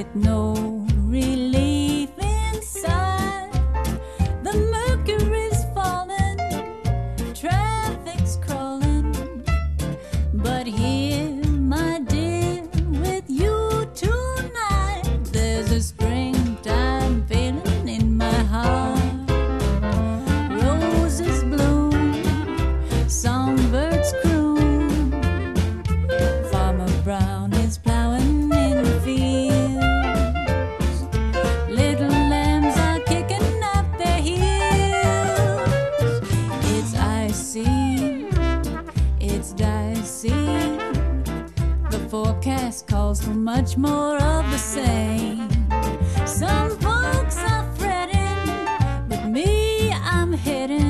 no relief inside. The mercury's falling, traffic's crawling, but here, my dear, with you tonight, there's a springtime feeling in my heart. Roses bloom, songbirds croon, Farmer Brown is plowing in the fields. Little lambs are kicking up their heels. It's icy, it's dicey. The forecast calls for much more of the same. Some folks are fretting, but me, I'm heading